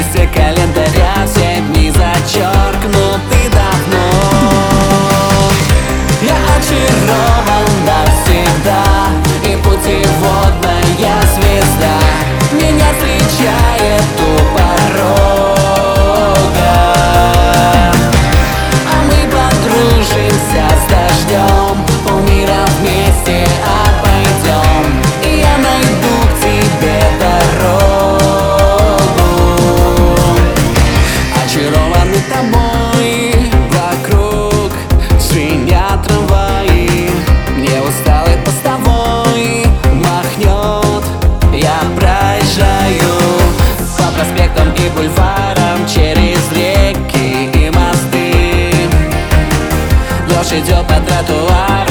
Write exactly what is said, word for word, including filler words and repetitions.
листе календаря все дни зачеркнуты давно. Я очарован навсегда, и путеводная звезда меня встречает у порога. А мы подружимся с дождем, полмира вместе обойдем, и я найду к тебе дорогу. Очарованы тобой, вокруг звенят трамваи, мне усталый постовой махнет. Я проезжаю по проспектам и бульварам, через реки и мосты. Дождь идет по тротуару,